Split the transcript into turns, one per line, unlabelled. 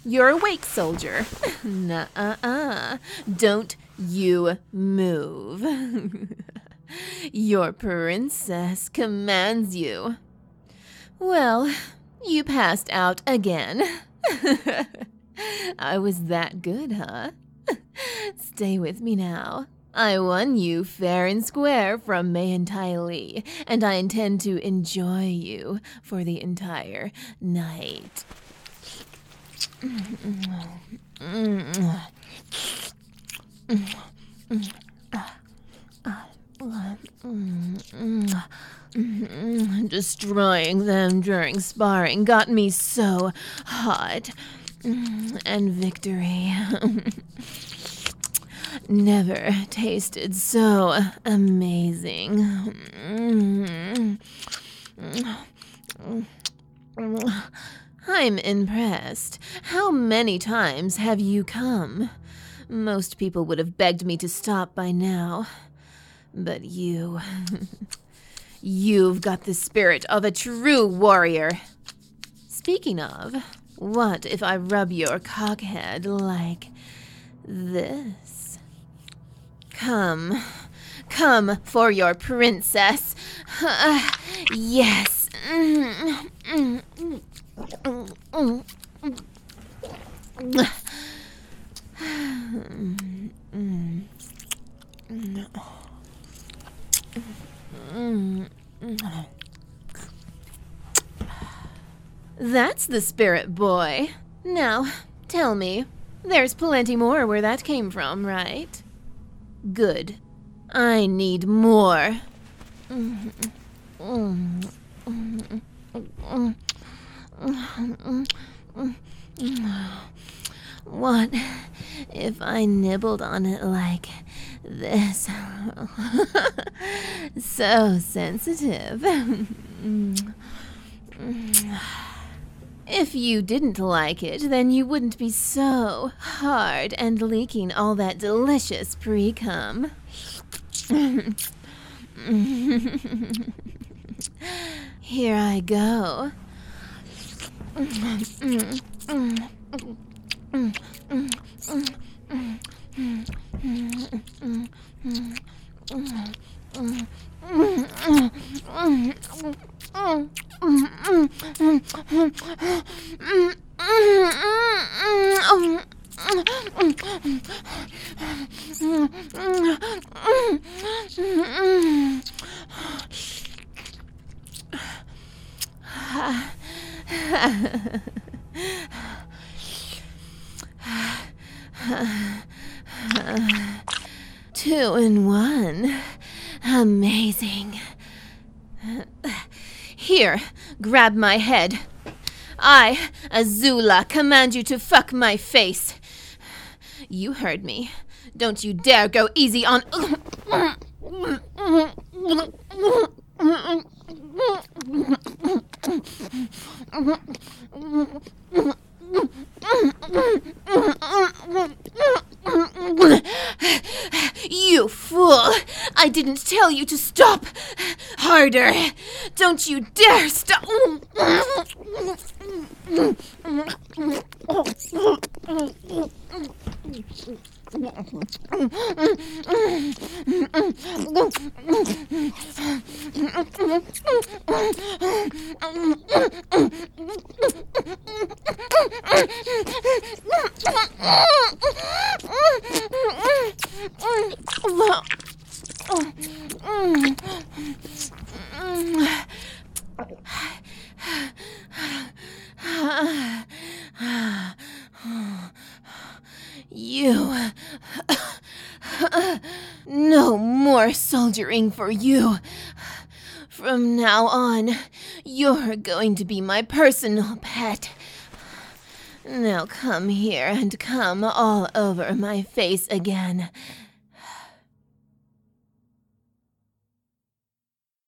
You're awake, soldier. Nuh-uh-uh. Don't you move. Your princess commands you. Well, you passed out again. I was that good, huh? Stay with me now. I won you fair and square from Mayan Tylee, and I intend to enjoy you for the entire night. Destroying them during sparring got me so hot. And victory never tasted so amazing. I'm impressed. How many times have you come? Most people would have begged me to stop by now. But you've got the spirit of a true warrior. Speaking of, what if I rub your cockhead like this? Come for your princess. Yes. That's the spirit, boy. Now, tell me, there's plenty more where that came from, right? Good. I need more. What if I nibbled on it like this? So sensitive. If you didn't like it, then you wouldn't be so hard and leaking all that delicious pre-cum. Here I go. Two in one. Amazing. Here, grab my head. I, Azula, command you to fuck my face. You heard me. Don't you dare go easy on... You fool! I didn't tell you to stop! Harder! Don't you dare stop! You... No more soldiering for you. From now on, you're going to be my personal pet. Now come here and come all over my face again.